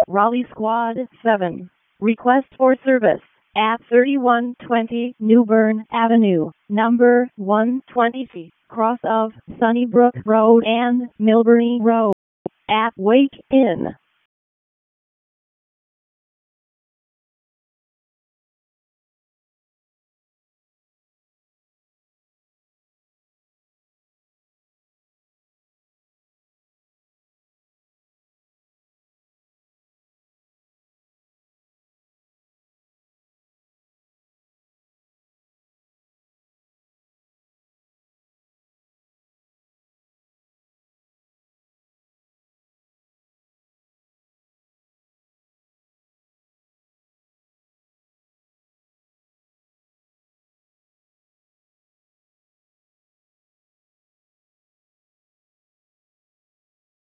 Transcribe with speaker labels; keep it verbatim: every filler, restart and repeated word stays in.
Speaker 1: Raleigh Squad seven. Request for service at thirty-one twenty New Bern Avenue, number one twenty, cross of Sunnybrook Road and Millbury Road, at Wake Inn.